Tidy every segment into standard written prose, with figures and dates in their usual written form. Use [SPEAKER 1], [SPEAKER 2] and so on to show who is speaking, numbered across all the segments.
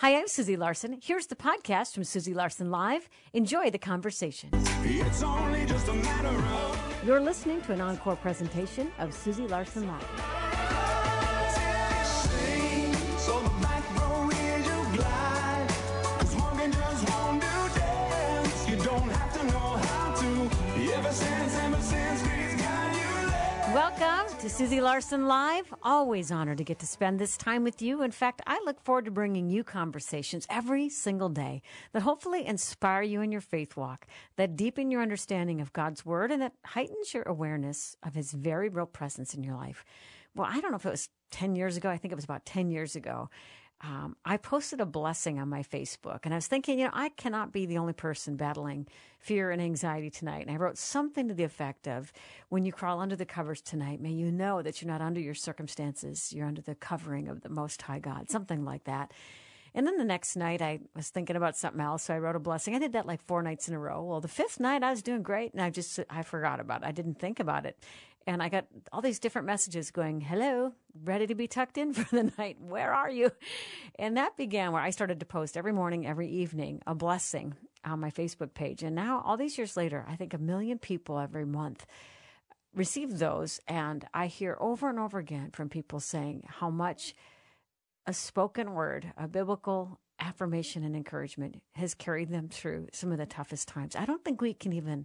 [SPEAKER 1] Hi, I'm Susie Larson. Here's the podcast from Susie Larson Live. Enjoy the conversation. It's only just a matter of... You're listening to an encore presentation of Susie Larson Live. Welcome to Susie Larson Live. Always honored to get to spend this time with you. In fact, I look forward to bringing you conversations every single day that hopefully inspire you in your faith walk, that deepen your understanding of God's Word, and that heightens your awareness of His very real presence in your life. Well, I don't know if it was 10 years ago. I think it was about 10 years ago. I posted a blessing on my Facebook, and I was thinking, I cannot be the only person battling fear and anxiety tonight. And I wrote something to the effect of, when you crawl under the covers tonight, may you know that you're not under your circumstances. You're under the covering of the Most High God, something like that. And then the next night, I was thinking about something else, so I wrote a blessing. I did that like 4 nights in a row. Well, the 5th night, I was doing great, and I forgot about it. I didn't think about it. And I got all these different messages going, hello, ready to be tucked in for the night? Where are you? And that began where I started to post every morning, every evening, a blessing on my Facebook page. And now, all these years later, I think 1 million people every month receive those. And I hear over and over again from people saying how much a spoken word, a biblical affirmation and encouragement has carried them through some of the toughest times. I don't think we can even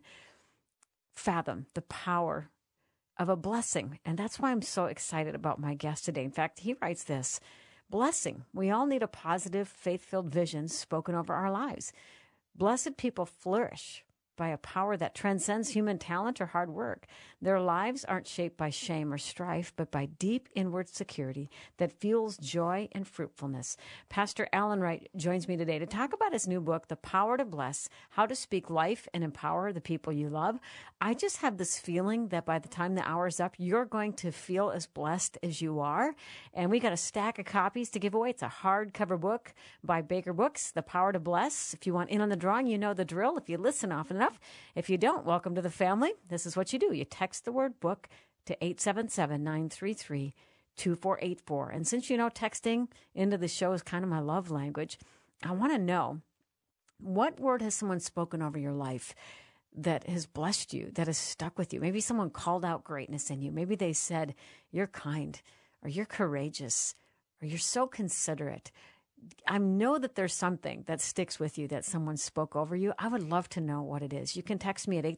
[SPEAKER 1] fathom the power of a blessing. And that's why I'm so excited about my guest today. In fact, he writes this: blessing. We all need a positive, faith-filled vision spoken over our lives. Blessed people flourish by a power that transcends human talent or hard work. Their lives aren't shaped by shame or strife, but by deep inward security that fuels joy and fruitfulness. Pastor Alan Wright joins me today to talk about his new book, The Power to Bless, How to Speak Life and Empower the People You Love. I just have this feeling that by the time the hour's up, you're going to feel as blessed as you are. And we got a stack of copies to give away. It's a hardcover book by Baker Books, The Power to Bless. If you want in on the drawing, you know the drill. If you listen often enough. If you don't, welcome to the family. This is what you do. You text the word book to 877-933-2484. And since you know texting into the show is kind of my love language, I want to know, what word has someone spoken over your life that has blessed you, that has stuck with you? Maybe someone called out greatness in you. Maybe they said, you're kind, or you're courageous, or you're so considerate. I know that there's something that sticks with you that someone spoke over you. I would love to know what it is. You can text me at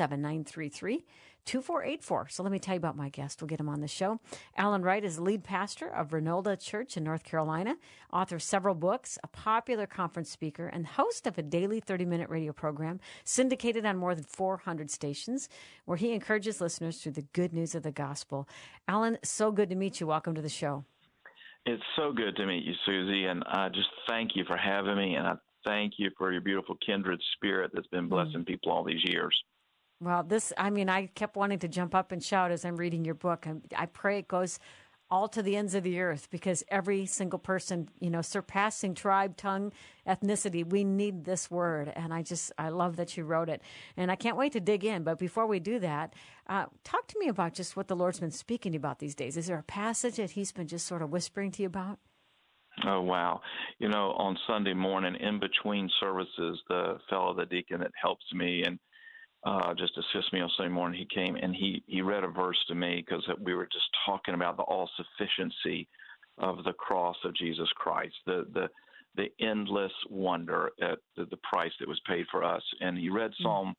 [SPEAKER 1] 877-933-2484. So let me tell you about my guest. We'll get him on the show. Alan Wright is the lead pastor of Renolda Church in North Carolina, author of several books, a popular conference speaker, and host of a daily 30-minute radio program syndicated on more than 400 stations, where he encourages listeners through the good news of the gospel. Alan, so good to meet you. Welcome to the show.
[SPEAKER 2] It's so good to meet you, Susie, and I just thank you for having me, and I thank you for your beautiful kindred spirit that's been blessing people all these years.
[SPEAKER 1] Well, I kept wanting to jump up and shout as I'm reading your book. I pray it goes all to the ends of the earth, because every single person, surpassing tribe, tongue, ethnicity, we need this word. And I love that you wrote it. And I can't wait to dig in. But before we do that, talk to me about just what the Lord's been speaking to you about these days. Is there a passage that He's been just sort of whispering to you about?
[SPEAKER 2] Oh, wow. On Sunday morning, in between services, the fellow, the deacon that helps me and just assist me on Sunday morning, he came and he read a verse to me, because we were just talking about the all-sufficiency of the cross of Jesus Christ, the endless wonder at the price that was paid for us. And he read Psalm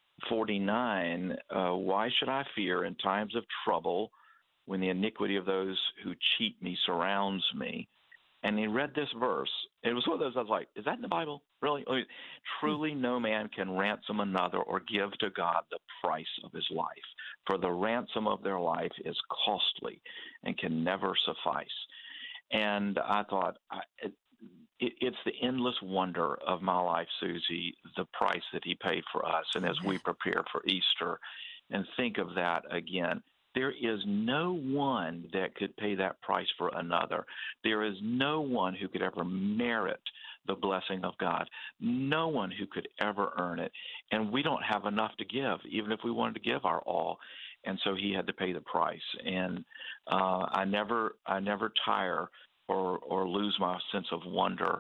[SPEAKER 2] 49, why should I fear in times of trouble, when the iniquity of those who cheat me surrounds me? And he read this verse. It was one of those, I was like, is that in the Bible? Really? Truly no man can ransom another or give to God the price of his life, for the ransom of their life is costly and can never suffice. And I thought, it's the endless wonder of my life, Susie, the price that He paid for us. And as we prepare for Easter and think of that again, there is no one that could pay that price for another. There is no one who could ever merit the blessing of God. No one who could ever earn it. And we don't have enough to give, even if we wanted to give our all. And so He had to pay the price. And I never tire or lose my sense of wonder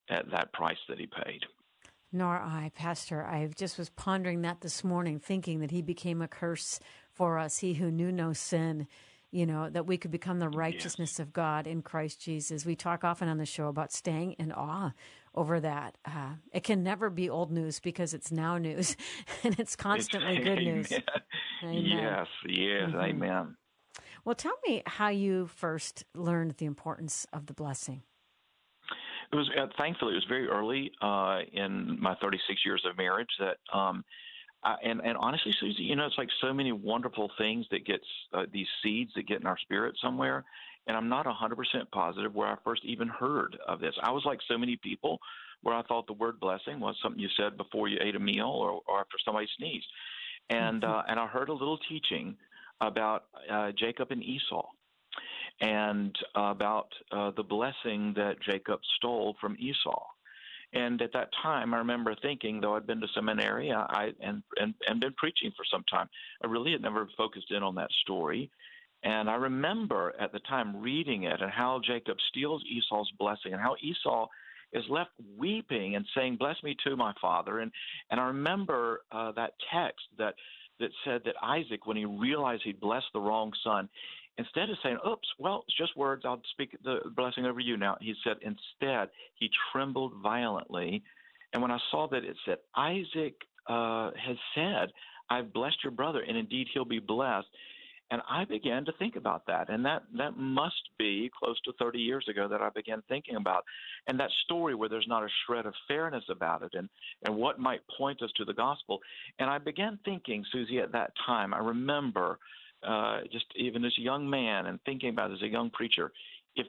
[SPEAKER 2] at that price that he paid.
[SPEAKER 1] Nor I, Pastor. I just was pondering that this morning, thinking that he became a curse for us, he who knew no sin, that we could become the righteousness of God in Christ Jesus. We talk often on the show about staying in awe over that. It can never be old news because it's now news, and it's constantly good news.
[SPEAKER 2] Amen. Yes, mm-hmm. Amen.
[SPEAKER 1] Well, tell me how you first learned the importance of the blessing.
[SPEAKER 2] It was thankfully it was very early in my 36 years of marriage that, and honestly, Susie, it's like so many wonderful things that gets these seeds that get in our spirit somewhere, and I'm not 100% positive where I first even heard of this. I was like so many people where I thought the word blessing was something you said before you ate a meal or after somebody sneezed, and I heard a little teaching about Jacob and Esau, and about the blessing that Jacob stole from Esau. And at that time, I remember thinking, though I'd been to seminary and been preaching for some time, I really had never focused in on that story. And I remember at the time reading it and how Jacob steals Esau's blessing and how Esau is left weeping and saying, "Bless me too, my father." And I remember that text that said that Isaac, when he realized he'd blessed the wrong son, instead of saying, "Oops, well, it's just words, I'll speak the blessing over you now," he said instead, he trembled violently. And when I saw that it said, Isaac has said, "I've blessed your brother, and indeed he'll be blessed." And I began to think about that. And that must be close to 30 years ago that I began thinking about. And that story where there's not a shred of fairness about it and what might point us to the gospel. And I began thinking, Susie, at that time, I remember just even as a young man and thinking about it as a young preacher, if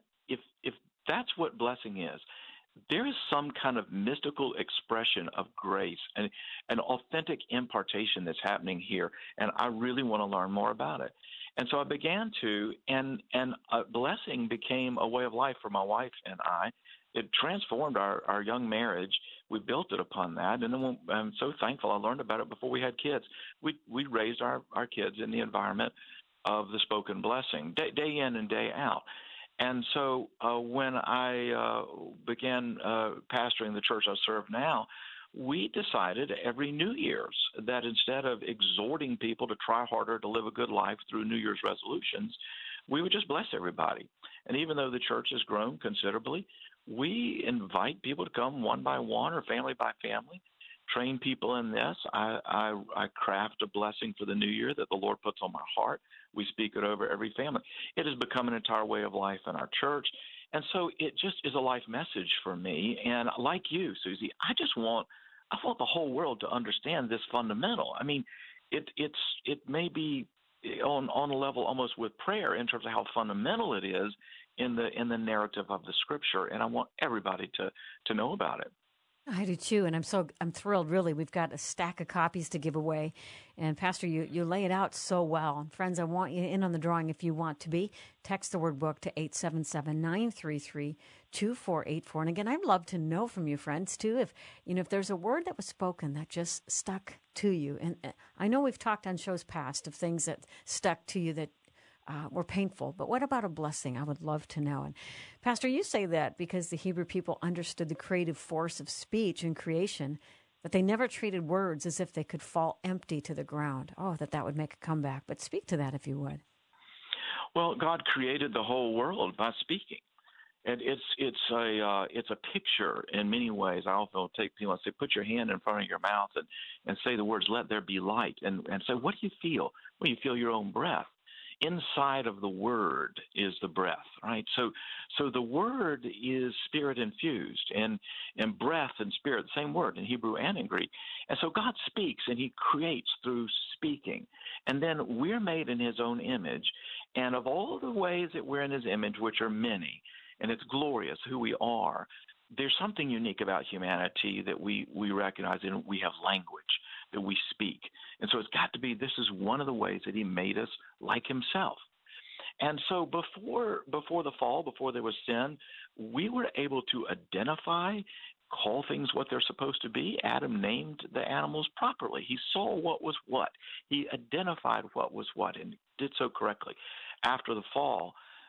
[SPEAKER 2] that's what blessing is, there is some kind of mystical expression of grace and an authentic impartation that's happening here, and I really want to learn more about it. And so I began to, and blessing became a way of life for my wife and I. It transformed our young marriage. We built it upon that, and then I'm so thankful I learned about it before we had kids. We raised our kids in the environment of the spoken blessing, day in and day out. And so when I began pastoring the church I serve now, we decided every New Year's that instead of exhorting people to try harder to live a good life through New Year's resolutions, we would just bless everybody. And even though the church has grown considerably, we invite people to come one by one or family by family, train people in this. I craft a blessing for the new year that the Lord puts on my heart. We speak it over every family. It has become an entire way of life in our church. And so it just is a life message for me. And like you, Susie, I want the whole world to understand this fundamental. I mean, it may be on a level almost with prayer in terms of how fundamental it is in the narrative of the Scripture, and I want everybody to know about it.
[SPEAKER 1] I do too, and I'm thrilled. Really, we've got a stack of copies to give away, and Pastor, you lay it out so well. And friends, I want you in on the drawing if you want to be. Text the word book to 877-933-2484. And again, I'd love to know from you, friends, too, if there's a word that was spoken that just stuck to you. And I know we've talked on shows past of things that stuck to you that were painful. But what about a blessing? I would love to know. And Pastor, you say that because the Hebrew people understood the creative force of speech and creation, that they never treated words as if they could fall empty to the ground. Oh, that would make a comeback. But speak to that if you would.
[SPEAKER 2] Well, God created the whole world by speaking. And it's a picture in many ways. I often take people and say, put your hand in front of your mouth and say the words, "Let there be light." And say, what do you feel? Well, you feel your own breath. Inside of the word is the breath, right? So the word is spirit infused, and breath and spirit, the same word in Hebrew and in Greek. And so God speaks, and He creates through speaking. And then we're made in His own image. And of all the ways that we're in His image, which are many, and it's glorious who we are, there's something unique about humanity that we recognize, and we have language that we speak. And so it's got to be, this is one of the ways that He made us like Himself. And so before the fall, before there was sin, we were able to identify, call things what they're supposed to be. Adam named the animals properly. He saw what was what. He identified what was what and did so correctly. After the fall,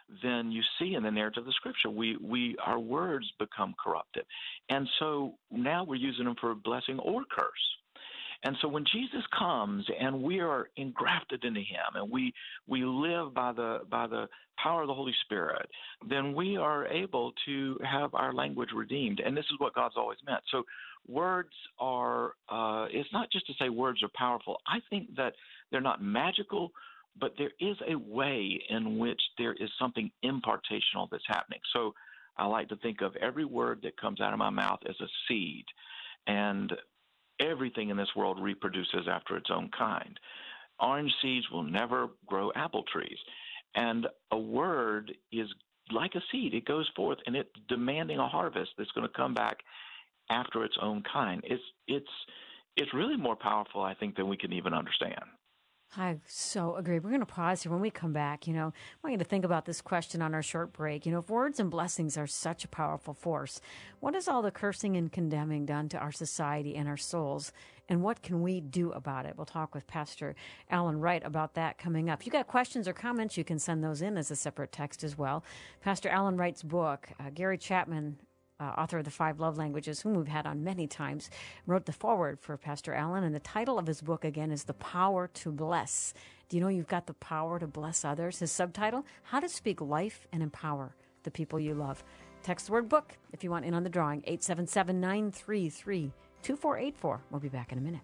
[SPEAKER 2] then you see in the narrative of the Scripture, our words become corrupted. And so now we're using them for blessing or curse. And so when Jesus comes and we are engrafted into him and we live by the power of the Holy Spirit, then we are able to have our language redeemed. And this is what God's always meant. So words are, it's not just to say words are powerful. I think that they're not magical, but there is a way in which there is something impartational that's happening. So I like to think of every word that comes out of my mouth as a seed. And everything in this world reproduces after its own kind. Orange seeds will never grow apple trees. And a word is like a seed. It goes forth, and it's demanding a harvest that's going to come back after its own kind. It's really more powerful, I think, than we can even understand.
[SPEAKER 1] I so agree. We're going to pause here. When we come back, I want you to think about this question on our short break. If words and blessings are such a powerful force, what has all the cursing and condemning done to our society and our souls? And what can we do about it? We'll talk with Pastor Alan Wright about that coming up. If you got questions or comments, you can send those in as a separate text as well. Pastor Alan Wright's book, Gary Chapman, author of the 5 Love Languages, whom we've had on many times, wrote the foreword for Pastor Allen, and the title of his book, again, is The Power to Bless. Do you know you've got the power to bless others? His subtitle, How to Speak Life and Empower the People You Love. Text the word book if you want in on the drawing, 877-933-2484. We'll be back in a minute.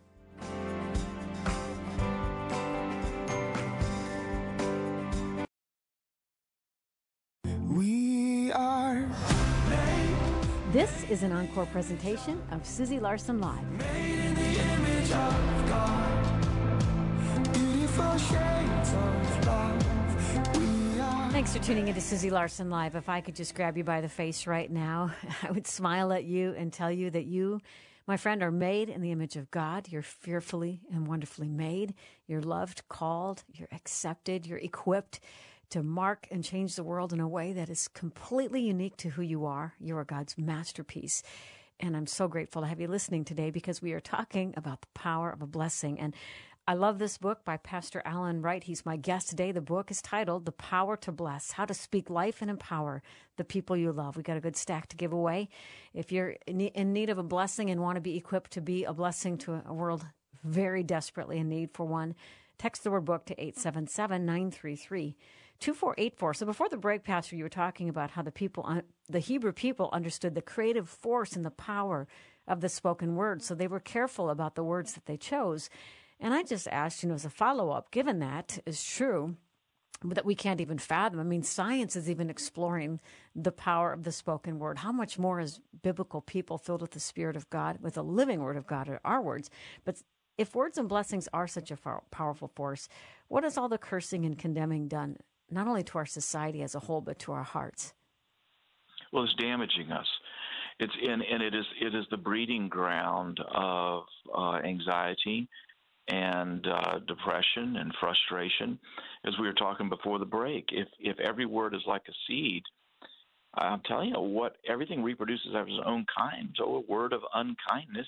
[SPEAKER 1] This is an encore presentation of Susie Larson Live.
[SPEAKER 3] Made in the image of God, beautiful shades of love.
[SPEAKER 1] Thanks for tuning into Susie Larson Live. If I could just grab you by the face right now, I would smile at you and tell you that you, my friend, are made in the image of God. You're fearfully and wonderfully made. You're loved, called, you're accepted, you're equipped to mark and change the world in a way that is completely unique to who you are. You are God's masterpiece. And I'm so grateful to have you listening today because we are talking about the power of a blessing. And I love this book by Pastor Alan Wright. He's my guest today. The book is titled The Power to Bless, How to Speak Life and Empower the People You Love. We got a good stack to give away. If you're in need of a blessing and want to be equipped to be a blessing to a world very desperately in need for one, text the word book to 877-933-2484. So before the break, Pastor, you were talking about how the Hebrew people understood the creative force and the power of the spoken word. So they were careful about the words that they chose. And I just asked, as a follow-up, given that is true, but that we can't even fathom. I mean, science is even exploring the power of the spoken word. How much more is biblical people filled with the Spirit of God, with the living word of God, are our words? But if words and blessings are such a powerful force, what has all the cursing and condemning done, not only to our society as a whole, but to our hearts?
[SPEAKER 2] Well, it's damaging us. It is the breeding ground of anxiety and depression and frustration. As we were talking before the break, if every word is like a seed, I'm telling you, what everything reproduces after its own kind. So a word of unkindness,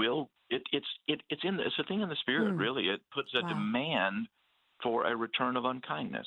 [SPEAKER 2] it's a thing in the spirit. Really, it puts a demand for a return of unkindness.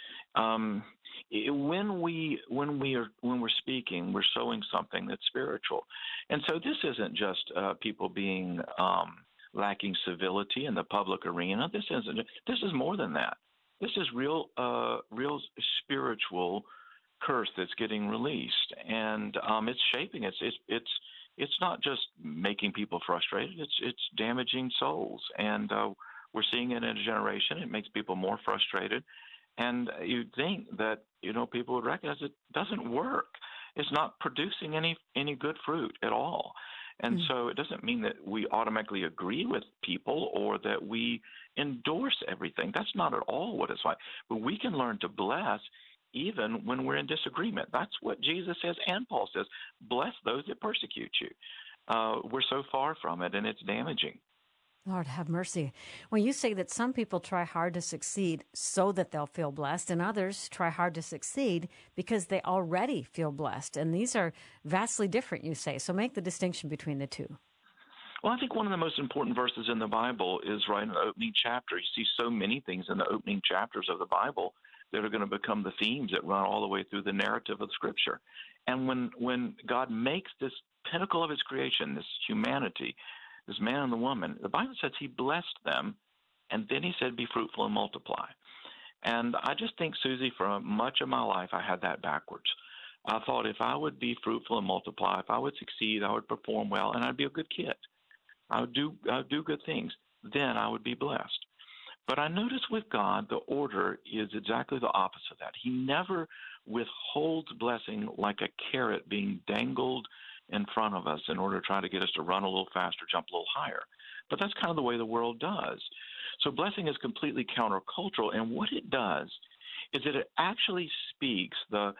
[SPEAKER 2] When we're speaking, we're sowing something that's spiritual, and so this isn't just people being lacking civility in the public arena. This is more than that. This is real spiritual curse that's getting released, and it's shaping. It's not just making people frustrated. It's damaging souls, and we're seeing it in a generation. It makes people more frustrated, and you'd think that people would recognize it doesn't work. It's not producing any good fruit at all. And so it doesn't mean that we automatically agree with people or that we endorse everything. That's not at all what it's like. But we can learn to bless even when we're in disagreement. That's what Jesus says and Paul says. Bless those that persecute you. We're so far from it, and it's damaging.
[SPEAKER 1] Lord, have mercy. When you say that some people try hard to succeed so that they'll feel blessed, and others try hard to succeed because they already feel blessed, and these are vastly different, you say. So make the distinction between the two.
[SPEAKER 2] Well, I think one of the most important verses in the Bible is right in the opening chapter. You see so many things in the opening chapters of the Bible that are going to become the themes that run all the way through the narrative of Scripture. And when God makes this pinnacle of his creation, this humanity, this man and the woman, the Bible says he blessed them, and then he said, be fruitful and multiply. And I just think, Susie, for much of my life, I had that backwards. I thought if I would be fruitful and multiply, if I would succeed, I would perform well, and I'd be a good kid. I would do good things. Then I would be blessed. But I notice with God, the order is exactly the opposite of that. He never withholds blessing like a carrot being dangled in front of us in order to try to get us to run a little faster, jump a little higher. But that's kind of the way the world does. So blessing is completely countercultural, and what it does is that it actually speaks the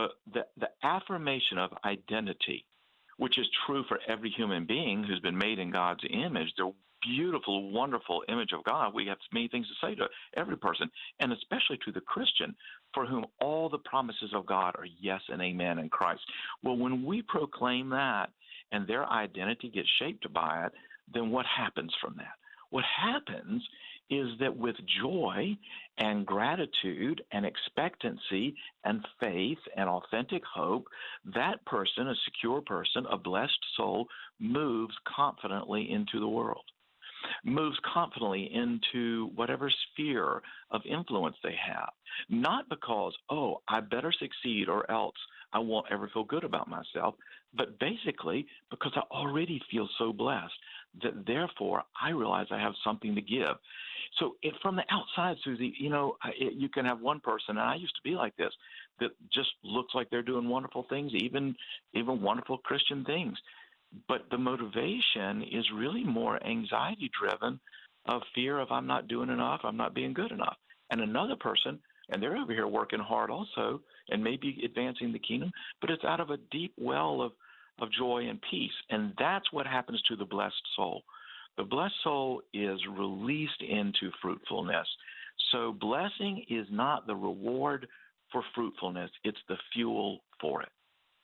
[SPEAKER 2] affirmation of identity, which is true for every human being who's been made in God's image. The beautiful, wonderful image of God. We have many things to say to every person, and especially to the Christian, for whom all the promises of God are yes and amen in Christ. Well, when we proclaim that and their identity gets shaped by it, then what happens from that? What happens is that with joy and gratitude and expectancy and faith and authentic hope, that person, a secure person, a blessed soul, moves confidently into the world, moves confidently into whatever sphere of influence they have. Not because, oh, I better succeed or else I won't ever feel good about myself, but basically because I already feel so blessed that therefore I realize I have something to give. So from the outside, Susie, you can have one person, and I used to be like this, that just looks like they're doing wonderful things, even wonderful Christian things. But the motivation is really more anxiety-driven, of fear of I'm not doing enough, I'm not being good enough. And another person, and they're over here working hard also and maybe advancing the kingdom, but it's out of a deep well of joy and peace. And that's what happens to the blessed soul. The blessed soul is released into fruitfulness. So blessing is not the reward for fruitfulness, it's the fuel for it.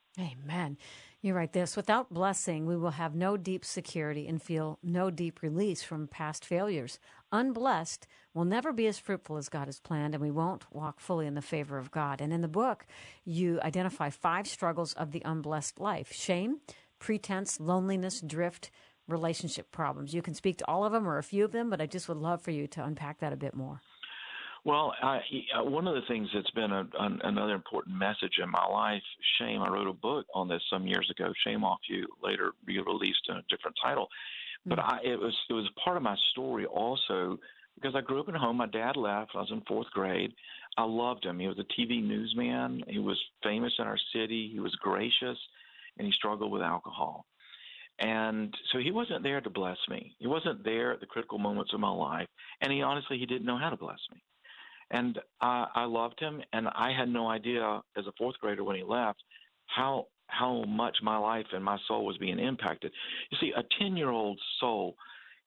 [SPEAKER 1] Amen. You write this: without blessing, we will have no deep security and feel no deep release from past failures. Unblessed will never be as fruitful as God has planned, and we won't walk fully in the favor of God. And in the book, you identify 5 struggles of the unblessed life: shame, pretense, loneliness, drift, relationship problems. You can speak to all of them or a few of them, but I just would love for you to unpack that a bit more.
[SPEAKER 2] Well, one of the things that's been another important message in my life, shame. I wrote a book on this some years ago, Shame Off You, later re-released in a different title. But it was part of my story also because I grew up in a home. My dad left. I was in 4th grade. I loved him. He was a TV newsman. He was famous in our city. He was gracious, and he struggled with alcohol. And so he wasn't there to bless me. He wasn't there at the critical moments of my life, and he didn't know how to bless me. And I loved him, and I had no idea as a 4th grader when he left how much my life and my soul was being impacted. You see, a 10-year-old soul,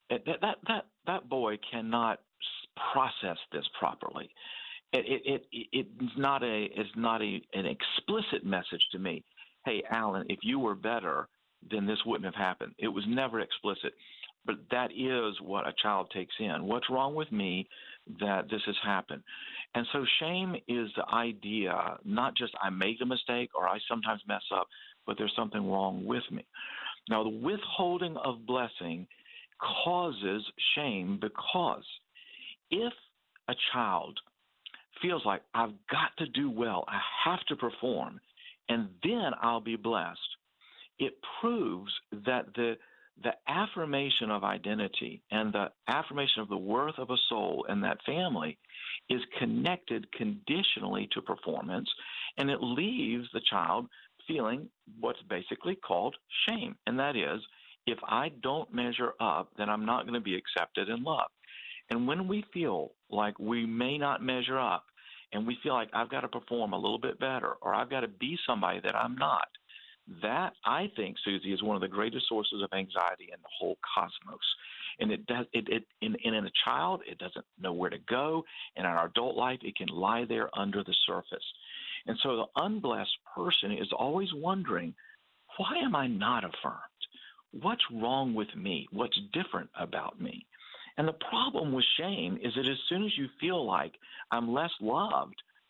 [SPEAKER 2] that boy cannot process this properly. It's not an explicit message to me. Hey, Alan, if you were better, then this wouldn't have happened. It was never explicit. But that is what a child takes in. What's wrong with me that this has happened? And so shame is the idea, not just I made a mistake or I sometimes mess up, but there's something wrong with me. Now, the withholding of blessing causes shame because if a child feels like I've got to do well, I have to perform, and then I'll be blessed, it proves that the affirmation of identity and the affirmation of the worth of a soul and that family is connected conditionally to performance, and it leaves the child feeling what's basically called shame. And that is, if I don't measure up, then I'm not going to be accepted and loved. And when we feel like we may not measure up and we feel like I've got to perform a little bit better or I've got to be somebody that I'm not, that, I think, Susie, is one of the greatest sources of anxiety in the whole cosmos. And in a child, it doesn't know where to go. And in our adult life, it can lie there under the surface. And so the unblessed person is always wondering, why am I not affirmed? What's wrong with me? What's different about me? And the problem with shame is that as soon as you feel like I'm less loved,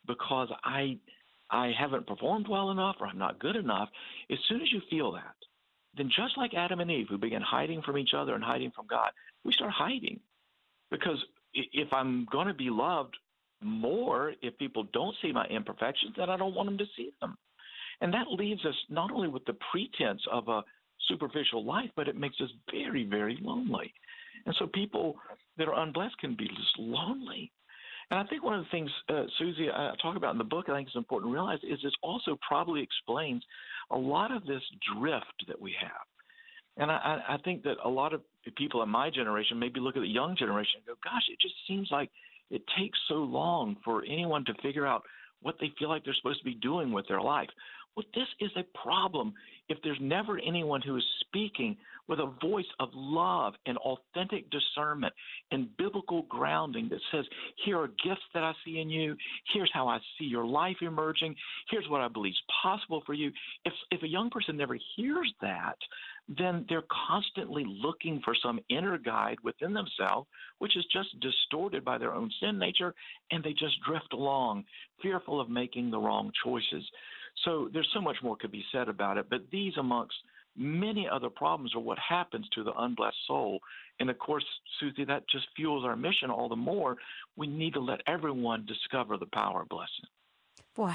[SPEAKER 2] because I haven't performed well enough or I'm not good enough. As soon as you feel that, then just like Adam and Eve, who began hiding from each other and hiding from God, we start hiding. Because if I'm going to be loved more, if people don't see my imperfections, then I don't want them to see them. And that leaves us not only with the pretense of a superficial life, but it makes us very, very lonely. And so people that are unblessed can be just lonely. And I think one of the things, Susie, I talk about in the book, I think it's important to realize, is this also probably explains a lot of this drift that we have. And I think that a lot of people in my generation maybe look at the young generation and go, gosh, it just seems like it takes so long for anyone to figure out what they feel like they're supposed to be doing with their life. Well, this is a problem if there's never anyone who is speaking with a voice of love and authentic discernment and biblical grounding that says, here are gifts that I see in you. Here's how I see your life emerging. Here's what I believe is possible for you. If a young person never hears that, then they're constantly looking for some inner guide within themselves, which is just distorted by their own sin nature, and they just drift along, fearful of making the wrong choices. So there's so much more could be said about it, but these, amongst many other problems, are what happens to the unblessed soul. And of course, Susie, that just fuels our mission all the more. We need to let everyone discover the power of blessing.
[SPEAKER 1] Boy,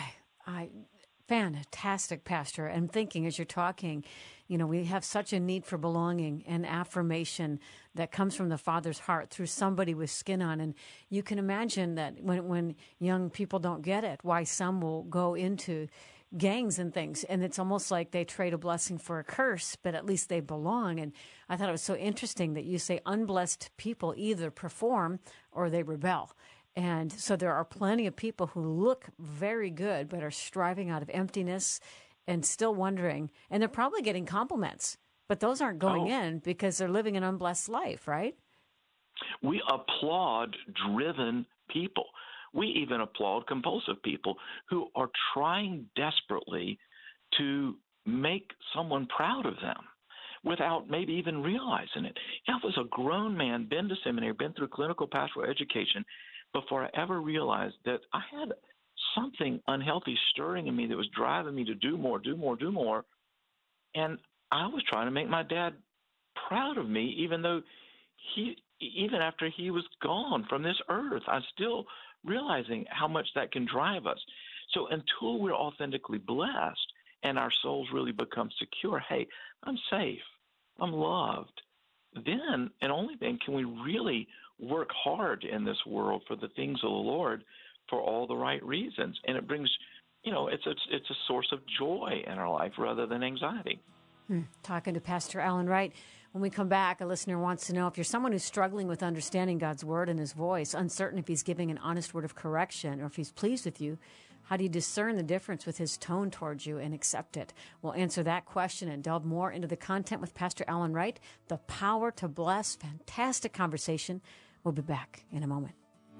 [SPEAKER 1] fantastic, Pastor. And thinking as you're talking, we have such a need for belonging and affirmation that comes from the Father's heart through somebody with skin on. And you can imagine that when young people don't get it, why some will go into gangs and things. And it's almost like they trade a blessing for a curse, but at least they belong. And I thought it was so interesting that you say unblessed people either perform or they rebel. And so there are plenty of people who look very good, but are striving out of emptiness and still wondering, and they're probably getting compliments, but those aren't going in because they're living an unblessed life, right?
[SPEAKER 2] We applaud driven people. We even applaud compulsive people who are trying desperately to make someone proud of them without maybe even realizing it. I was a grown man, been to seminary, been through clinical pastoral education, before I ever realized that I had something unhealthy stirring in me that was driving me to do more. And I was trying to make my dad proud of me, even after he was gone from this earth. I'm still realizing how much that can drive us. So until we're authentically blessed and our souls really become secure, hey, I'm safe, I'm loved, then and only then can we really work hard in this world for the things of the Lord for all the right reasons. And it brings, it's a source of joy in our life rather than anxiety.
[SPEAKER 1] Talking to Pastor Alan Wright. When we come back, a listener wants to know if you're someone who's struggling with understanding God's word and his voice, uncertain if he's giving an honest word of correction or if he's pleased with you, how do you discern the difference with his tone towards you and accept it? We'll answer that question and delve more into the content with Pastor Alan Wright, The Power to Bless. Fantastic conversation. We'll be back in a moment.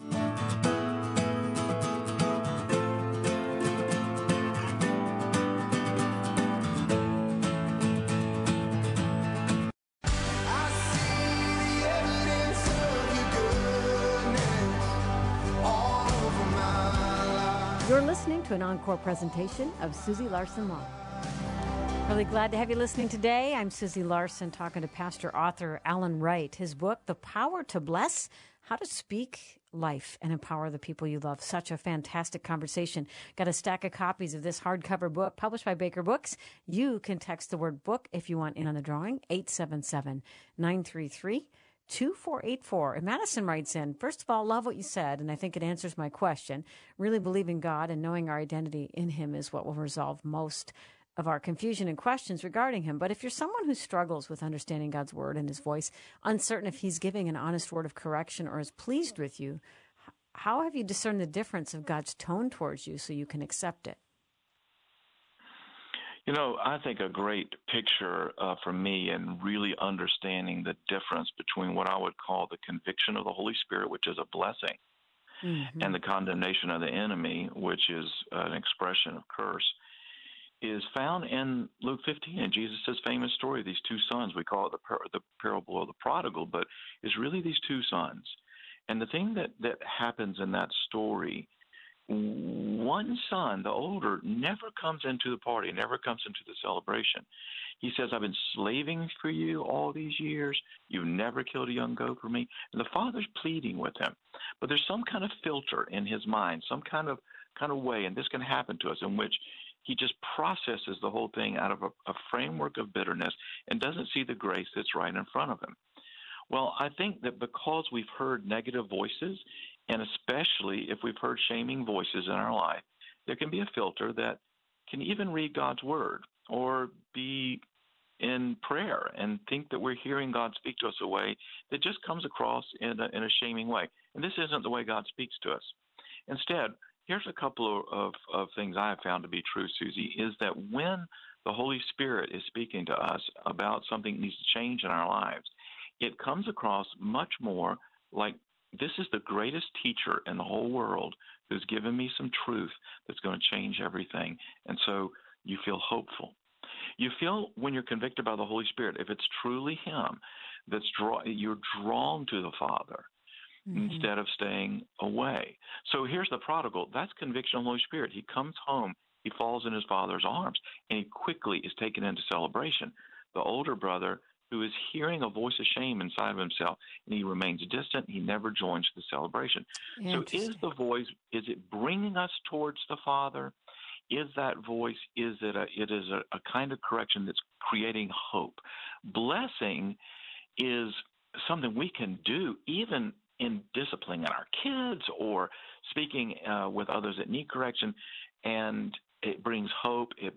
[SPEAKER 1] You're listening to an encore presentation of Susie Larson Law. Really glad to have you listening today. I'm Susie Larson, talking to pastor author Alan Wright. His book, The Power to Bless, How to Speak Life and Empower the People You Love. Such a fantastic conversation. Got a stack of copies of this hardcover book published by Baker Books. You can text the word book if you want in on the drawing, 877-933-2484. And Madison writes in, first of all, love what you said, and I think it answers my question. Really believe in God and knowing our identity in him is what will resolve most of our confusion and questions regarding him. But if you're someone who struggles with understanding God's word and his voice, uncertain if he's giving an honest word of correction or is pleased with you, how have you discerned the difference of God's tone towards you so you can accept it?
[SPEAKER 2] I think a great picture for me in really understanding the difference between what I would call the conviction of the Holy Spirit, which is a blessing, and the condemnation of the enemy, which is an expression of curse, is found in Luke 15, in Jesus' famous story of these two sons. We call it the parable of the prodigal, but it's really these two sons. And the thing that happens in that story one son, the older, never comes into the party, never comes into the celebration. He says, I've been slaving for you all these years. You've never killed a young goat for me. And the father's pleading with him. But there's some kind of filter in his mind, some kind of way, and this can happen to us, in which he just processes the whole thing out of a framework of bitterness and doesn't see the grace that's right in front of him. Well, I think that because we've heard negative voices, and especially if we've heard shaming voices in our life, there can be a filter that can even read God's word or be in prayer and think that we're hearing God speak to us a way that just comes across in a shaming way. And this isn't the way God speaks to us. Instead, here's a couple of things I have found to be true, Susie, is that when the Holy Spirit is speaking to us about something that needs to change in our lives, it comes across much more like this is the greatest teacher in the whole world who's given me some truth that's going to change everything. And so you feel hopeful. You feel when you're convicted by the Holy Spirit, if it's truly Him, you're drawn to the Father instead of staying away. So here's the prodigal. That's conviction of the Holy Spirit. He comes home, he falls in his father's arms, and he quickly is taken into celebration. The older brother, who is hearing a voice of shame inside of himself, and he remains distant, he never joins the celebration. So is the voice, is it bringing us towards the Father? Is that voice, it is a kind of correction that's creating hope? Blessing is something we can do even in disciplining our kids or speaking with others that need correction, and it brings hope, it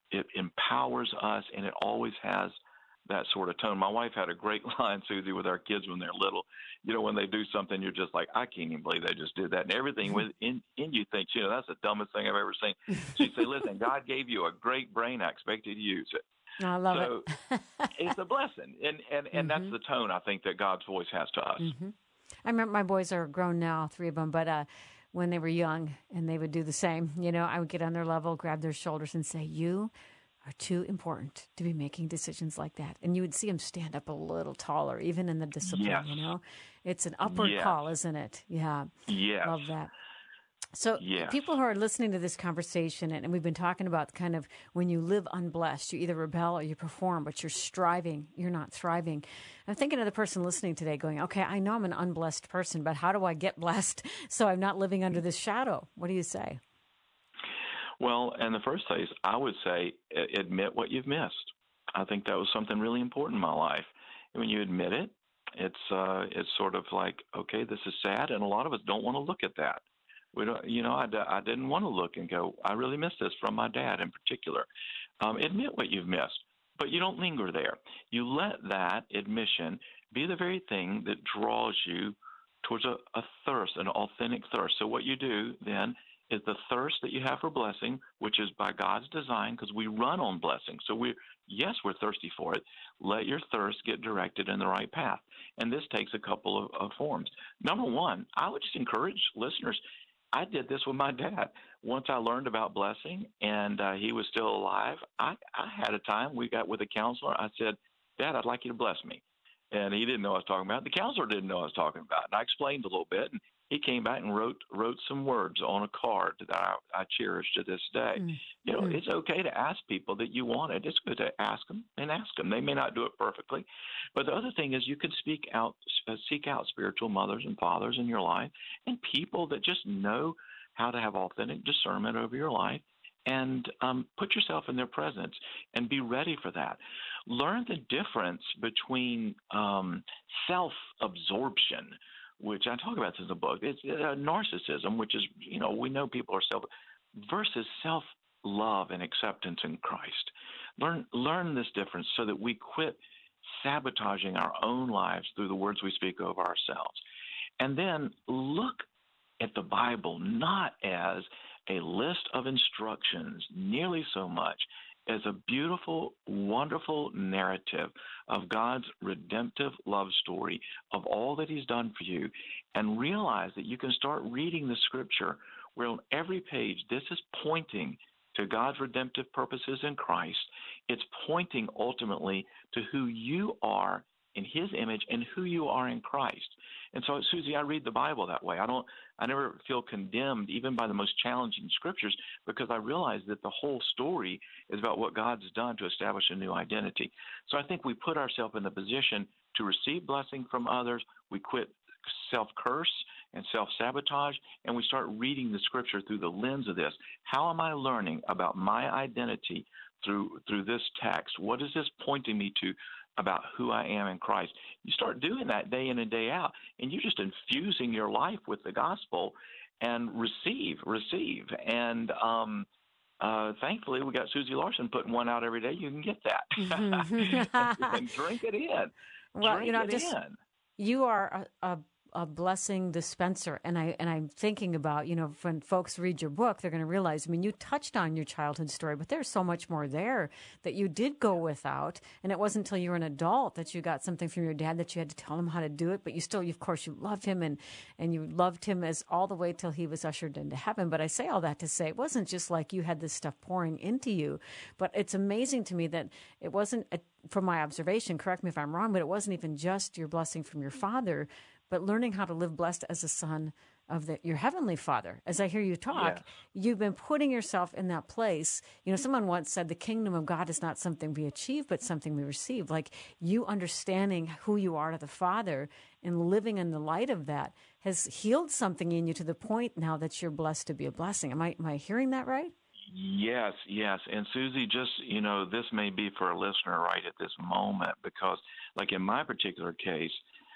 [SPEAKER 2] empowers us, and it always has that sort of tone. My wife had a great line, Susie, with our kids when they're little. You know, when they do something, you're just like, I can't even believe they just did that. And everything within you thinks, you know, that's the dumbest thing I've ever seen. She'd say, listen, God gave you a great brain. I expect you to use it.
[SPEAKER 1] I love it.
[SPEAKER 2] It's a blessing. And that's the tone, I think, that God's voice has to us.
[SPEAKER 1] I remember my boys are grown now, 3 of them, but when they were young and they would do the same, you know, I would get on their level, grab their shoulders and say, you are too important to be making decisions like that. And you would see them stand up a little taller, even in the discipline, you know. It's an upward call, isn't it? Yeah.
[SPEAKER 2] Yes.
[SPEAKER 1] Love that. So people who are listening to this conversation, and we've been talking about kind of when you live unblessed, you either rebel or you perform, but you're striving, you're not thriving. I'm thinking of the person listening today going, okay, I know I'm an unblessed person, but how do I get blessed so I'm not living under this shadow? What do you say?
[SPEAKER 2] Well, in the first place, I would say admit what you've missed. I think that was something really important in my life. And when you admit it, it's sort of like, okay, this is sad, and a lot of us don't want to look at that. We don't, you know, I didn't want to look and go, I really missed this from my dad in particular. Admit what you've missed, but you don't linger there. You let that admission be the very thing that draws you towards a thirst, an authentic thirst. So what you do then is the thirst that you have for blessing, which is by God's design, because we run on blessing. So we're thirsty for it. Let your thirst get directed in the right path. And this takes a couple of forms. Number one, I would just encourage listeners. I did this with my dad. Once I learned about blessing and he was still alive, I had a time we got with a counselor. I said, Dad, I'd like you to bless me. And he didn't know what I was talking about. The counselor didn't know what I was talking about. And I explained a little bit. And he came back and wrote some words on a card that I cherish to this day. You know, it's okay to ask people that you want it. It's good to ask them and ask them. They may not do it perfectly. But the other thing is you can seek out spiritual mothers and fathers in your life and people that just know how to have authentic discernment over your life, and put yourself in their presence and be ready for that. Learn the difference between self-absorption, which I talk about this in the book. It's narcissism, which is, you know, we know people are versus self-love and acceptance in Christ. Learn this difference so that we quit sabotaging our own lives through the words we speak over ourselves. And then look at the Bible not as a list of instructions nearly so much as a beautiful, wonderful narrative of God's redemptive love story of all that He's done for you, and realize that you can start reading the Scripture where on every page this is pointing to God's redemptive purposes in Christ. It's pointing ultimately to who you are in His image and who you are in Christ. And so, Susie, I read the Bible that way. I never feel condemned even by the most challenging scriptures, because I realize that the whole story is about what God's done to establish a new identity. So I think we put ourselves in the position to receive blessing from others. We quit self-curse and self-sabotage, and we start reading the scripture through the lens of this. How am I learning about my identity through this text? What is this pointing me to about who I am in Christ? You start doing that day in and day out, and you're just infusing your life with the gospel and receive. And thankfully, we got Susie Larson putting one out every day. You can get that and drink it in.
[SPEAKER 1] Well,
[SPEAKER 2] drink it in.
[SPEAKER 1] You are a blessing dispenser. And I'm thinking about, when folks read your book, they're going to realize, you touched on your childhood story, but there's so much more there that you did go without. And it wasn't until you were an adult that you got something from your dad that you had to tell him how to do it. But you still, of course, you loved him and you loved him as all the way till he was ushered into heaven. But I say all that to say it wasn't just like you had this stuff pouring into you. But it's amazing to me that it wasn't, from my observation, correct me if I'm wrong, but it wasn't even just your blessing from your father, but learning how to live blessed as a son of your heavenly Father. As I hear you talk, You've been putting yourself in that place. Someone once said the kingdom of God is not something we achieve, but something we receive. Like, you understanding who you are to the Father and living in the light of that has healed something in you to the point now that you're blessed to be a blessing. Am I hearing that right?
[SPEAKER 2] Yes. And Susie, just, this may be for a listener right at this moment, because like in my particular case,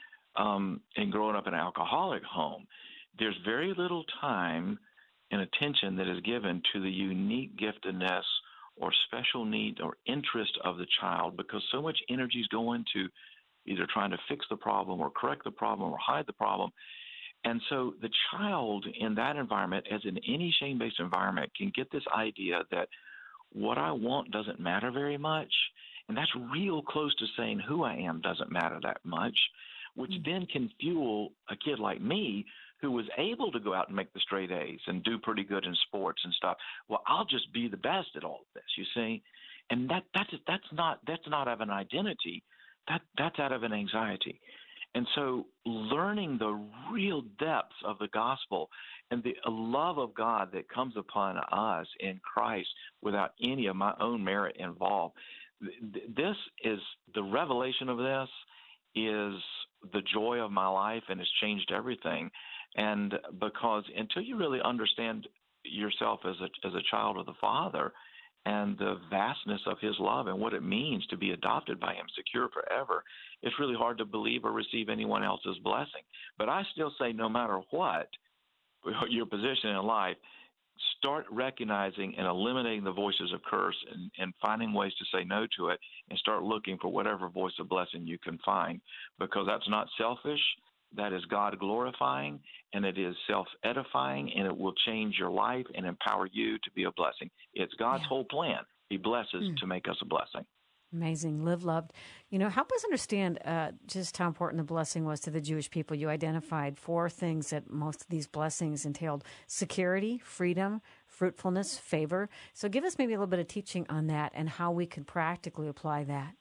[SPEAKER 2] and growing up in an alcoholic home, there's very little time and attention that is given to the unique giftedness or special need or interest of the child, because so much energy is going to either trying to fix the problem or correct the problem or hide the problem. And so the child in that environment, as in any shame-based environment, can get this idea that what I want doesn't matter very much. And that's real close to saying who I am doesn't matter that much, which then can fuel a kid like me who was able to go out and make the straight A's and do pretty good in sports and stuff. Well, I'll just be the best at all of this, you see. And that's not out of an identity. That's out of an anxiety. And so learning the real depths of the gospel and the love of God that comes upon us in Christ without any of my own merit involved, this is the revelation of this is the joy of my life, and it's changed everything. And because until you really understand yourself as a child of the Father and the vastness of his love and what it means to be adopted by him, secure forever, it's really hard to believe or receive anyone else's blessing. But I still say, no matter what your position in life, start recognizing and eliminating the voices of curse and finding ways to say no to it, and start looking for whatever voice of blessing you can find, because that's not selfish. That is God glorifying, and it is self-edifying, and it will change your life and empower you to be a blessing. It's God's whole plan. He blesses to make us a blessing.
[SPEAKER 1] Amazing. Live loved. Help us understand just how important the blessing was to the Jewish people. You identified 4 things that most of these blessings entailed: security, freedom, fruitfulness, favor. So give us maybe a little bit of teaching on that and how we could practically apply that.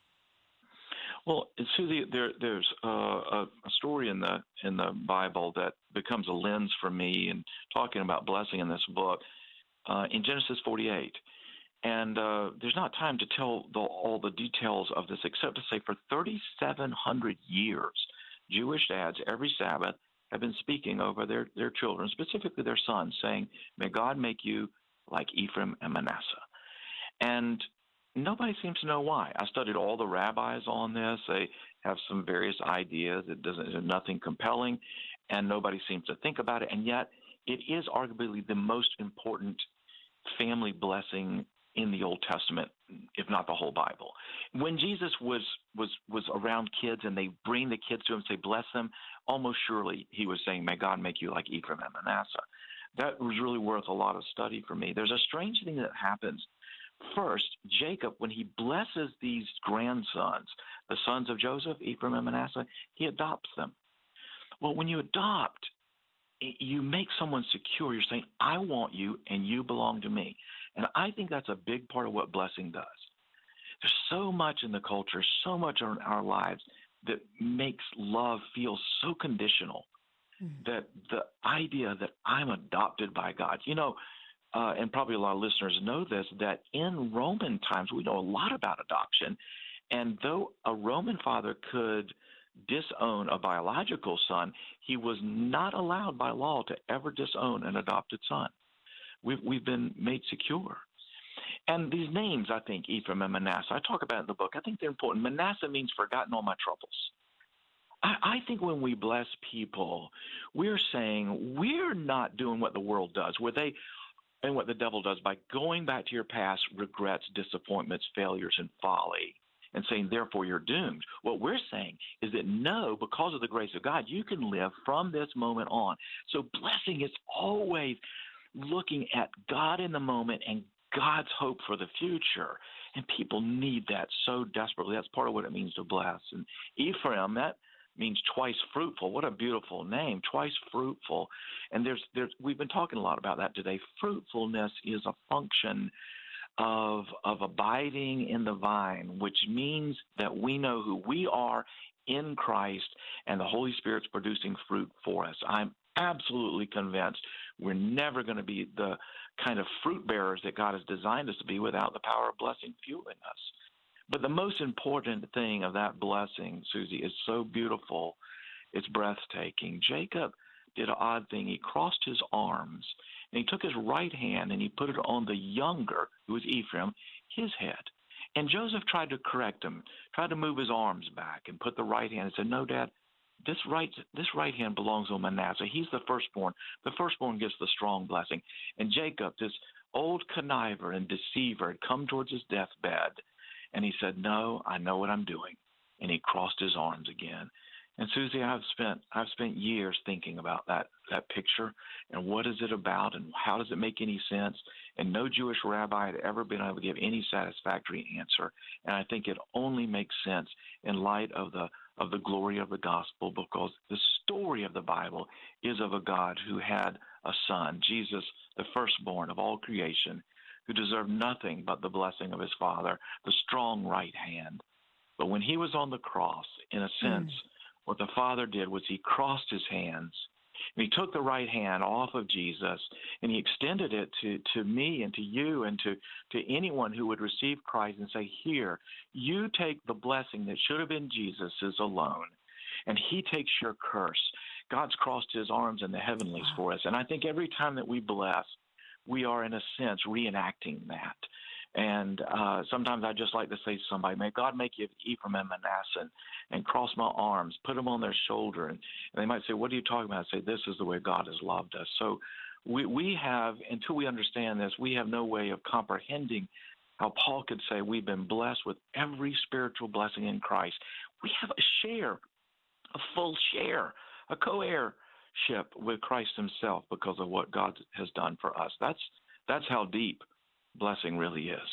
[SPEAKER 2] Well, Susie, there's a story in the Bible that becomes a lens for me in talking about blessing in this book, in Genesis 48. And there's not time to tell all the details of this, except to say for 3,700 years, Jewish dads every Sabbath have been speaking over their children, specifically their sons, saying, "May God make you like Ephraim and Manasseh." And nobody seems to know why. I studied all the rabbis on this. They have some various ideas. There's nothing compelling, and nobody seems to think about it. And yet it is arguably the most important family blessing in the Old Testament, if not the whole Bible. When Jesus was around kids and they bring the kids to him and say, "Bless them," almost surely he was saying, "May God make you like Ephraim and Manasseh." That was really worth a lot of study for me. There's a strange thing that happens. First, Jacob, when he blesses these grandsons, the sons of Joseph, Ephraim and Manasseh, he adopts them. Well, when you adopt, you make someone secure. You're saying, "I want you and you belong to me." And I think that's a big part of what blessing does. There's so much in the culture, so much in our lives that makes love feel so conditional, that the idea that I'm adopted by God, and probably a lot of listeners know this, that in Roman times, we know a lot about adoption. And though a Roman father could disown a biological son, he was not allowed by law to ever disown an adopted son. We've been made secure. And these names, I think, Ephraim and Manasseh, I talk about in the book, I think they're important. Manasseh means forgotten all my troubles. I think when we bless people, we're saying we're not doing what the world does, and what the devil does by going back to your past regrets, disappointments, failures, and folly, and saying, therefore, you're doomed. What we're saying is that no, because of the grace of God, you can live from this moment on. So blessing is always looking at God in the moment and God's hope for the future. And people need that so desperately. That's part of what it means to bless. And Ephraim, that means twice fruitful. What a beautiful name, twice fruitful. And we've been talking a lot about that today. Fruitfulness is a function of abiding in the vine, which means that we know who we are in Christ, and the Holy Spirit's producing fruit for us. I'm absolutely convinced we're never going to be the kind of fruit bearers that God has designed us to be without the power of blessing fueling us. But the most important thing of that blessing, Susie, is so beautiful, it's breathtaking. Jacob did an odd thing. He crossed his arms, and he took his right hand and he put it on the younger, who was Ephraim, his head. And Joseph tried to correct him, tried to move his arms back and put the right hand and said, no, Dad, this right hand belongs on Manasseh. He's the firstborn. The firstborn gets the strong blessing. And Jacob, this old conniver and deceiver, had come towards his deathbed, and he said, no, I know what I'm doing. And he crossed his arms again. And Susie, I've spent years thinking about that picture and what is it about and how does it make any sense? And no Jewish rabbi had ever been able to give any satisfactory answer. And I think it only makes sense in light of the glory of the gospel, because the story of the Bible is of a God who had a son, Jesus, the firstborn of all creation, who deserved nothing but the blessing of his Father, the strong right hand. But when he was on the cross, in a sense, what the Father did was he crossed his hands, and he took the right hand off of Jesus, and he extended it to me and to you and to anyone who would receive Christ and say, here, you take the blessing that should have been Jesus's alone, and he takes your curse. God's crossed his arms in the heavenlies for us. And I think every time that we bless, we are, in a sense, reenacting that. And sometimes I just like to say to somebody, may God make you Ephraim and Manasseh, and cross my arms, put them on their shoulder. And they might say, what are you talking about? I say, this is the way God has loved us. So we have, until we understand this, we have no way of comprehending how Paul could say we've been blessed with every spiritual blessing in Christ. We have a share, a full share, a co-heirship with Christ himself because of what God has done for us. That's how deep blessing really is.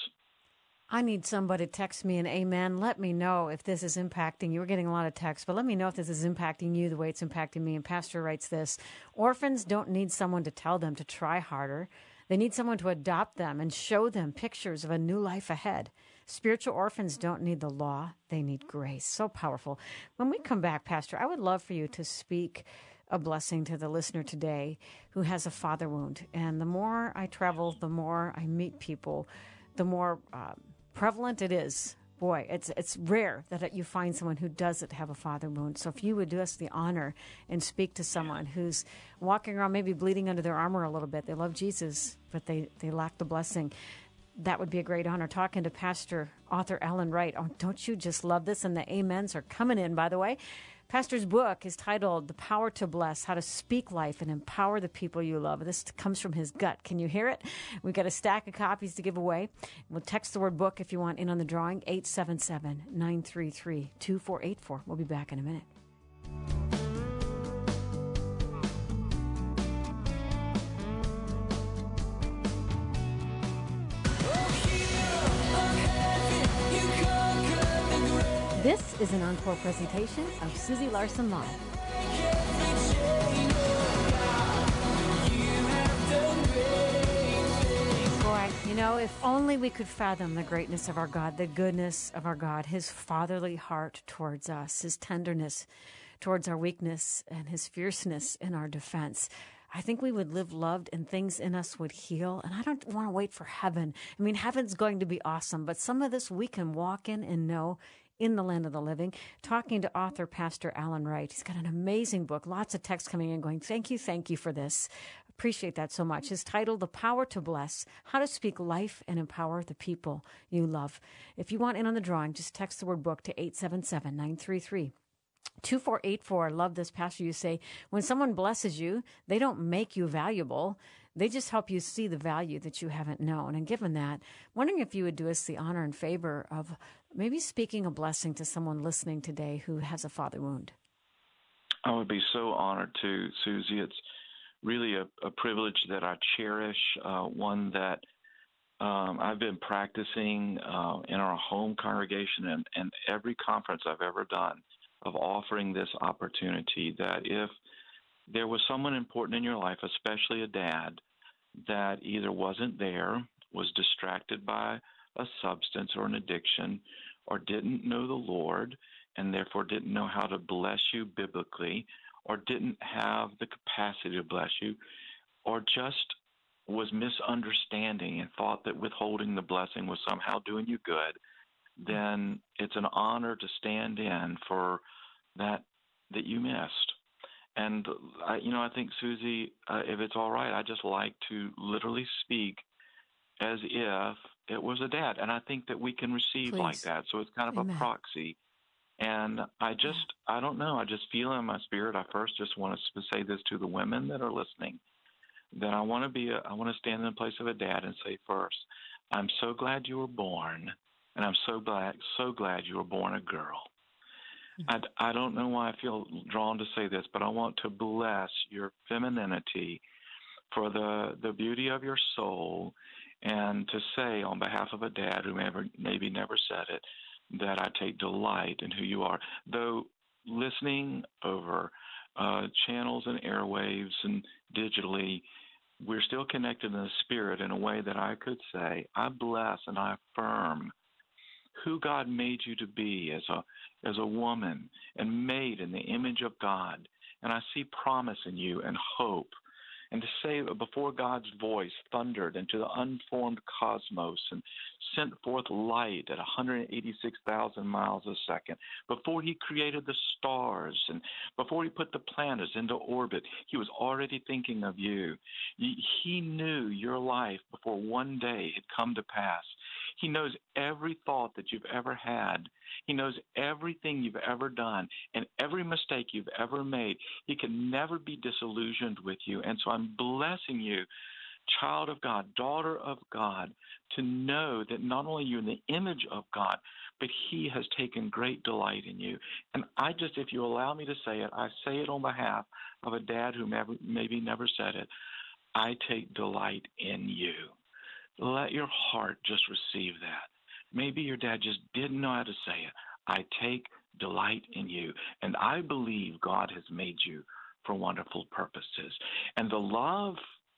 [SPEAKER 1] I need somebody to text me an amen. Let me know if this is impacting you. We're getting a lot of texts, but let me know if this is impacting you the way it's impacting me. And Pastor writes this: orphans don't need someone to tell them to try harder. They need someone to adopt them and show them pictures of a new life ahead. Spiritual orphans don't need the law. They need grace. So powerful. When we come back, Pastor, I would love for you to speak a blessing to the listener today who has a father wound. And the more I travel, the more I meet people, the more prevalent it is. Boy, it's rare that you find someone who doesn't have a father wound. So if you would do us the honor and speak to someone who's walking around maybe bleeding under their armor a little bit. They love Jesus, but they lack the blessing. That would be a great honor. Talking to Pastor, author Ellen Wright. Oh, don't you just love this? And the amens are coming in, by the way. Pastor's book is titled The Power to Bless, How to Speak Life and Empower the People You Love. This comes from his gut. Can you hear it? We've got a stack of copies to give away. We'll text the word book if you want in on the drawing, 877-933-2484. We'll be back in a minute. This is an encore presentation of Susie Larson Live. Boy, you know, if only we could fathom the greatness of our God, the goodness of our God, his fatherly heart towards us, his tenderness towards our weakness, and his fierceness in our defense. I think we would live loved and things in us would heal. And I don't want to wait for heaven. I mean, heaven's going to be awesome, but some of this we can walk in and know in the land of the living. Talking to author Pastor Alan Wright. He's got an amazing book. Lots of texts coming in going, thank you for this. Appreciate that so much. His title, The Power to Bless, How to Speak Life and Empower the People You Love. If you want in on the drawing, just text the word book to 877-933-2484. I love this, Pastor. You say, when someone blesses you, they don't make you valuable. They just help you see the value that you haven't known. And given that, wondering if you would do us the honor and favor of maybe speaking a blessing to someone listening today who has a father wound.
[SPEAKER 2] I would be so honored to, Susie. It's really a privilege that I cherish, one that I've been practicing in our home congregation and every conference I've ever done of offering this opportunity, that if there was someone important in your life, especially a dad, that either wasn't there, was distracted by a substance or an addiction, or didn't know the Lord and therefore didn't know how to bless you biblically, or didn't have the capacity to bless you, or just was misunderstanding and thought that withholding the blessing was somehow doing you good, then it's an honor to stand in for that you missed. And, I think, Susie, if it's all right, I'd just like to literally speak as if it was a dad. And I think that we can receive
[SPEAKER 1] Please.
[SPEAKER 2] like that. So it's kind of
[SPEAKER 1] Amen.
[SPEAKER 2] a proxy. And I don't know, I just feel in my spirit, I first just want to say this to the women that are listening, that I want to stand in the place of a dad and say first, I'm so glad you were born, and I'm so glad you were born a girl. I don't know why I feel drawn to say this, but I want to bless your femininity for the beauty of your soul, and to say on behalf of a dad who maybe never said it, that I take delight in who you are. Though listening over channels and airwaves and digitally, we're still connected in the spirit in a way that I could say, I bless and I affirm who God made you to be as a woman, and made in the image of God. And I see promise in you and hope. And to say before God's voice thundered into the unformed cosmos and sent forth light at 186,000 miles a second, before he created the stars and before he put the planets into orbit, he was already thinking of you. He knew your life before one day had come to pass. He knows every thought that you've ever had. He knows everything you've ever done and every mistake you've ever made. He can never be disillusioned with you. And so I'm blessing you, child of God, daughter of God, to know that not only you're in the image of God, but he has taken great delight in you. And if you allow me to say it, I say it on behalf of a dad who maybe never said it. I take delight in you. Let your heart just receive that. Maybe your dad just didn't know how to say it. I take delight in you. And I believe God has made you for wonderful purposes. And the love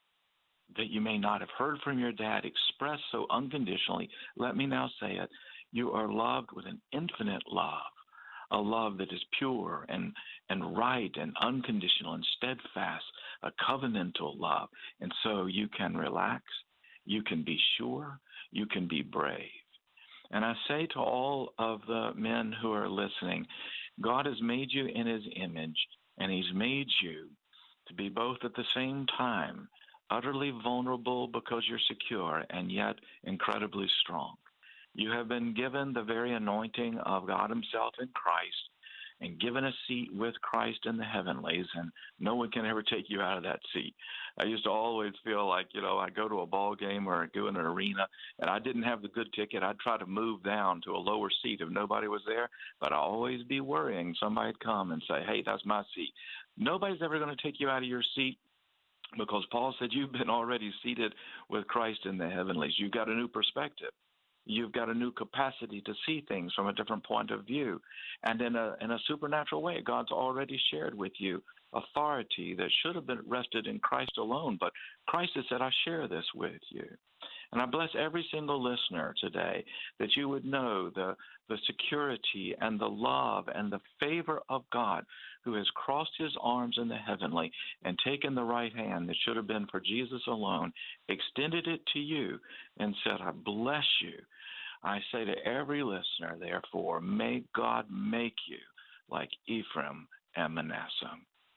[SPEAKER 2] that you may not have heard from your dad expressed so unconditionally, let me now say it. You are loved with an infinite love, a love that is pure and right and unconditional and steadfast, a covenantal love. And so you can relax. You can be sure, you can be brave. And I say to all of the men who are listening, God has made you in his image, and he's made you to be both at the same time utterly vulnerable because you're secure, and yet incredibly strong. You have been given the very anointing of God himself in Christ, and given a seat with Christ in the heavenlies, and no one can ever take you out of that seat. I used to always feel like, I go to a ball game or go in an arena, and I didn't have the good ticket. I'd try to move down to a lower seat if nobody was there, but I'd always be worrying somebody'd come and say, hey, that's my seat. Nobody's ever going to take you out of your seat, because Paul said you've been already seated with Christ in the heavenlies. You've got a new perspective. You've got a new capacity to see things from a different point of view. And in a supernatural way, God's already shared with you authority that should have been rested in Christ alone. But Christ has said, I share this with you. And I bless every single listener today that you would know the security and the love and the favor of God, who has crossed his arms in the heavenly and taken the right hand that should have been for Jesus alone, extended it to you and said, I bless you. I say to every listener, therefore, may God make you like Ephraim and Manasseh.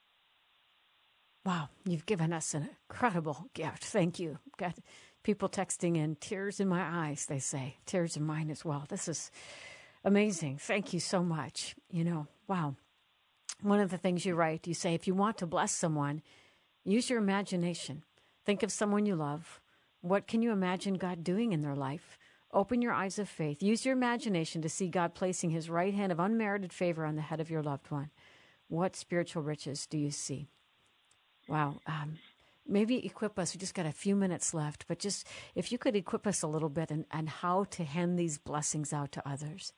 [SPEAKER 1] Wow, you've given us an incredible gift. Thank you. Got people texting in, tears in my eyes, they say. Tears in mine as well. This is amazing. Thank you so much. Wow. One of the things you write, you say, if you want to bless someone, use your imagination. Think of someone you love. What can you imagine God doing in their life? Open your eyes of faith. Use your imagination to see God placing his right hand of unmerited favor on the head of your loved one. What spiritual riches do you see? Wow. Maybe equip us. We just got a few minutes left, but just if you could equip us a little bit and how to hand these blessings out to others.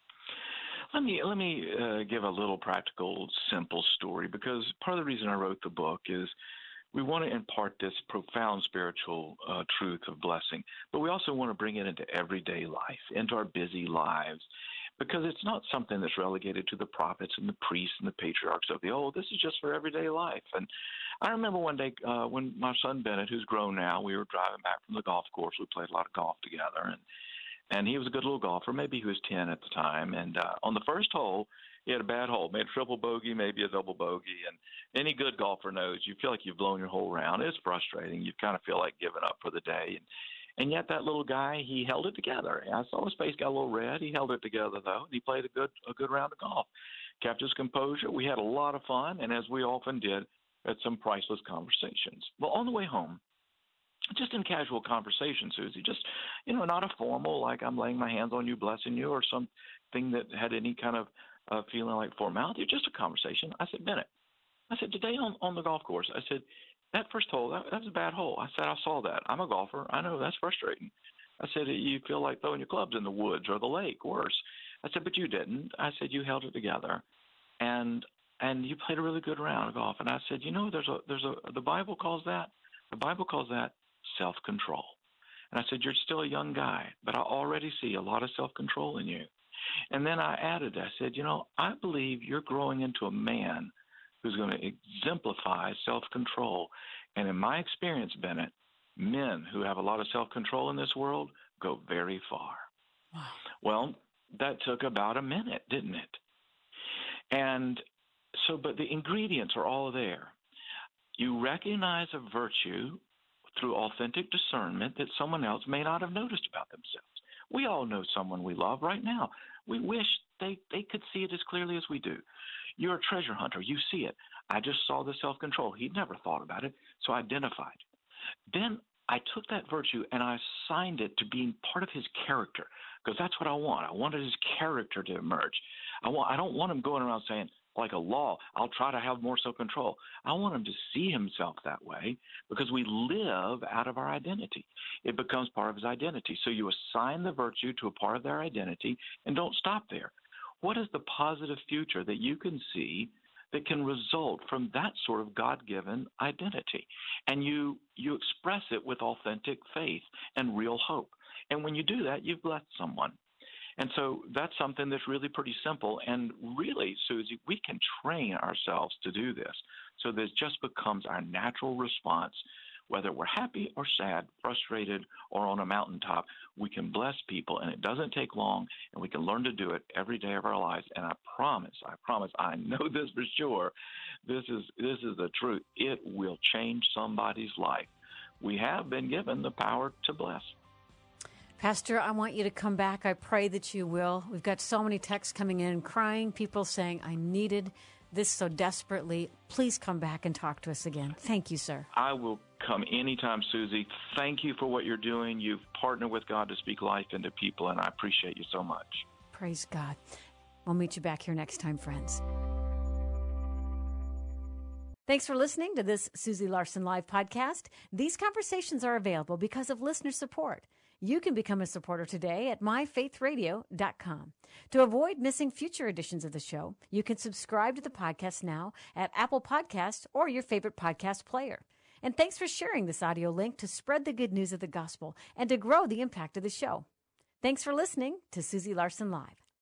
[SPEAKER 2] Let me give a little practical, simple story, because part of the reason I wrote the book is we want to impart this profound spiritual truth of blessing, but we also want to bring it into everyday life, into our busy lives, because it's not something that's relegated to the prophets and the priests and the patriarchs of the old. This is just for everyday life. And I remember one day when my son Bennett, who's grown now, we were driving back from the golf course. We played a lot of golf together, and he was a good little golfer. Maybe he was 10 at the time. And on the first hole, he had a bad hole, made a triple bogey, maybe a double bogey. And any good golfer knows you feel like you've blown your whole round. It's frustrating. You kind of feel like giving up for the day. And yet that little guy, he held it together. I saw his face got a little red. He held it together, though. He played a good round of golf, kept his composure. We had a lot of fun, and as we often did, had some priceless conversations. Well, on the way home, just in casual conversation, Susie, just, not a formal, like I'm laying my hands on you, blessing you, or something that had any kind of feeling like formality, just a conversation. I said, Bennett, today on the golf course, I said, that first hole, that was a bad hole. I said, I saw that. I'm a golfer. I know that's frustrating. I said, you feel like throwing your clubs in the woods or the lake, worse. I said, but you didn't. I said, you held it together. And you played a really good round of golf. And I said, the Bible calls that self-control. And I said, you're still a young guy, but I already see a lot of self-control in you. And then I added, I said, I believe you're growing into a man who's going to exemplify self-control. And in my experience, Bennett, men who have a lot of self-control in this world go very far. Wow. Well, that took about a minute, didn't it? And so, but the ingredients are all there. You recognize a virtue through authentic discernment that someone else may not have noticed about themselves. We all know someone we love right now. We wish they could see it as clearly as we do. You're a treasure hunter. You see it. I just saw the self-control. He'd never thought about it, so I identified. Then I took that virtue and I assigned it to being part of his character, because that's what I want. I wanted his character to emerge. I don't want him going around saying, like a law, I'll try to have more self-control. I want him to see himself that way, because we live out of our identity. It becomes part of his identity. So you assign the virtue to a part of their identity and don't stop there. What is the positive future that you can see that can result from that sort of God-given identity? And you express it with authentic faith and real hope. And when you do that, you've blessed someone. And so that's something that's really pretty simple. And really, Susie, we can train ourselves to do this. So this just becomes our natural response. Whether we're happy or sad, frustrated, or on a mountaintop, we can bless people, and it doesn't take long, and we can learn to do it every day of our lives. And I promise, I know this for sure, this is the truth. It will change somebody's life. We have been given the power to bless.
[SPEAKER 1] Pastor, I want you to come back. I pray that you will. We've got so many texts coming in, crying, people saying, I needed this so desperately. Please come back and talk to us again. Thank you, sir.
[SPEAKER 2] I will come anytime, Susie. Thank you for what you're doing. You've partnered with God to speak life into people, and I appreciate you so much.
[SPEAKER 1] Praise God. We'll meet you back here next time, friends. Thanks for listening to this Susie Larson Live podcast. These conversations are available because of listener support. You can become a supporter today at myfaithradio.com. To avoid missing future editions of the show, you can subscribe to the podcast now at Apple Podcasts or your favorite podcast player. And thanks for sharing this audio link to spread the good news of the gospel and to grow the impact of the show. Thanks for listening to Susie Larson Live.